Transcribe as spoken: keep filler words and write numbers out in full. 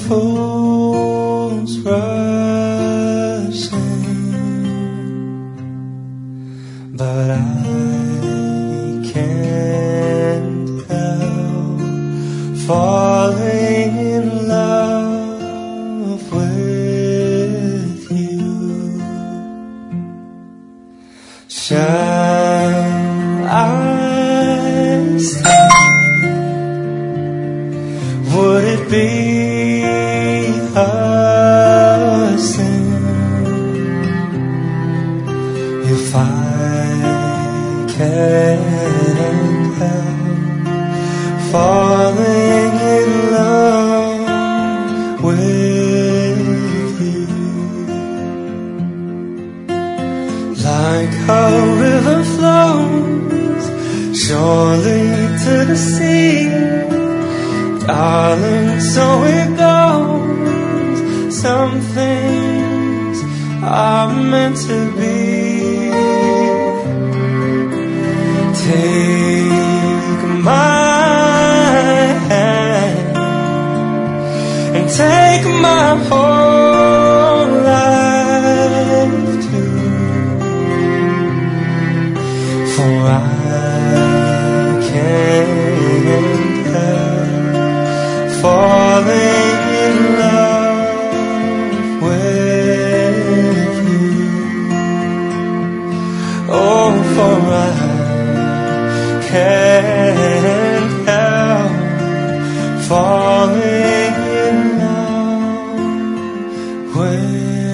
fools rushing, but I can't help falling in love with you. Shall I stay? Would it be a sin if I can't help falling in love with you? Like a river flows surely to the sea, darling, so it goes. Some things are meant to be. Take my hand and take my whole life too, for I can't help falling in love with you. Oh, for I can't help falling in love with you.